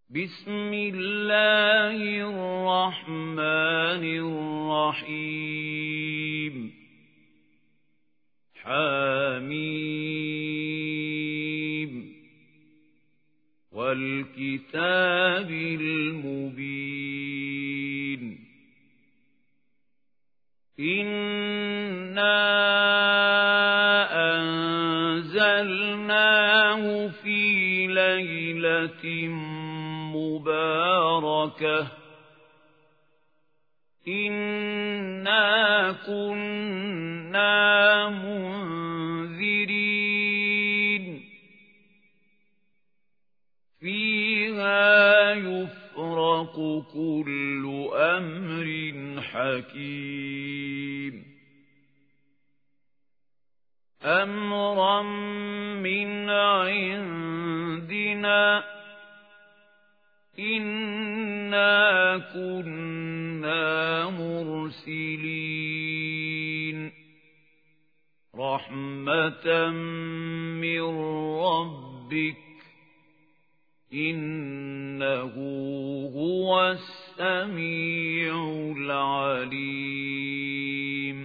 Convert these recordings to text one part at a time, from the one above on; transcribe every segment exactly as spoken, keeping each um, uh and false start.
بسم الله الرحمن الرحيم حميم والكتاب المبين إنا أنزلناه في ليلة مباركة إنا كنا منذرين فيها يفرق كل أمر حكيم أمرا من عندنا إنا كنا مرسلين رحمة من ربك إنه هو السميع العليم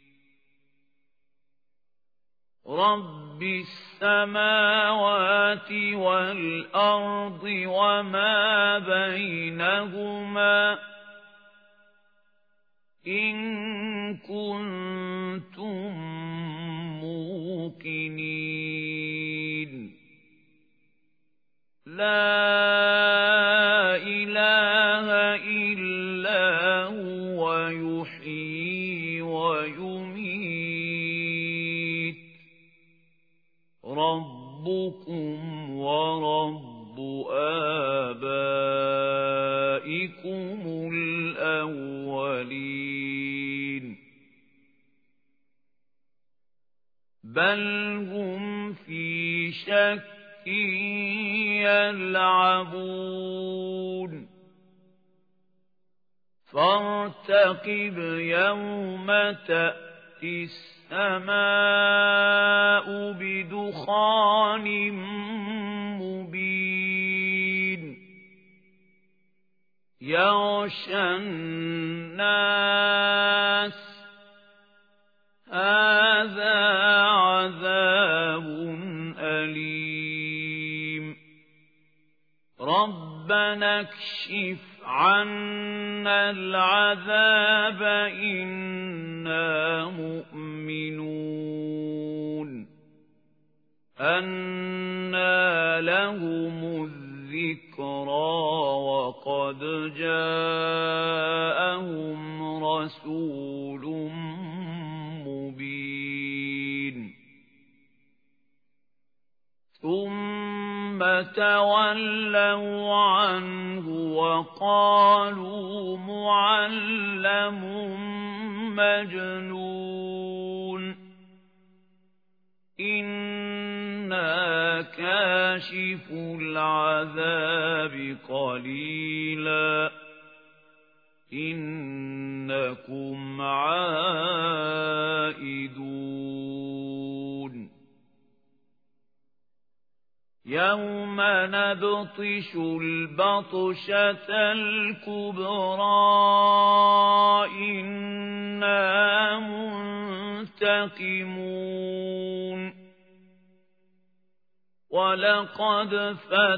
رب السماوات والأرض وما بينهما إن كنتم موقنين لا إله إلا هو يحيي ويميت ربكم ورب آبائكم الأولين بل هم في شك يلعبون فارتقب يوم تأتي السماء بدخان مبين يغشى الناس هذا عذاب أليم ربنا اكشف عنا العذاب إنا مؤمنون أنى لهم الذكرى وقد جاءهم رسول مبين ثم تولوا عنه وقالوا معلم مجنون إنا كاشف العذاب قليلا إنكم عائدون يوم نبطش البطشة الكبرى إنا منتقمون ولقد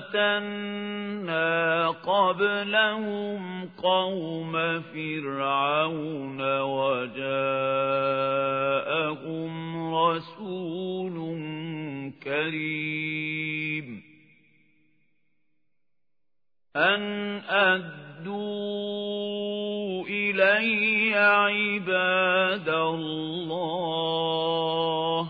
فتنا قبلهم قوم فرعون وجاءهم رسول كريم أن أدوا إلي عباد الله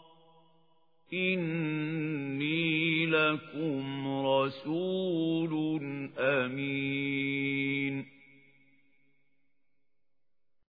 إني لكم رسول أمين